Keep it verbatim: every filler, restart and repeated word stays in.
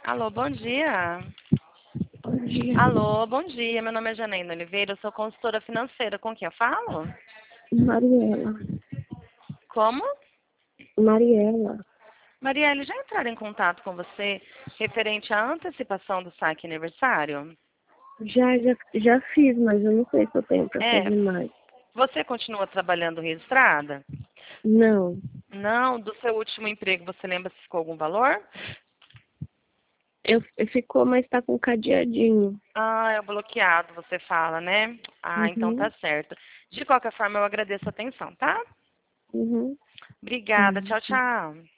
Alô, bom dia. Bom dia. Alô, bom dia. Meu nome é Janaína Oliveira, eu sou consultora financeira. Com quem eu falo? Mariela. Como? Mariela. Marielle, já entraram em contato com você referente à antecipação do saque aniversário? Já, já, já fiz, mas eu não sei se eu tenho para É. fazer mais. Você continua trabalhando registrada? Não. Não. Do seu último emprego, você lembra se ficou algum valor? Eu, eu ficou, mas tá com cadeadinho. Ah, é o bloqueado, você fala, né? Ah, então tá Uhum. certo. De qualquer forma, eu agradeço a atenção, tá? Uhum. Obrigada. Uhum. Tchau, tchau.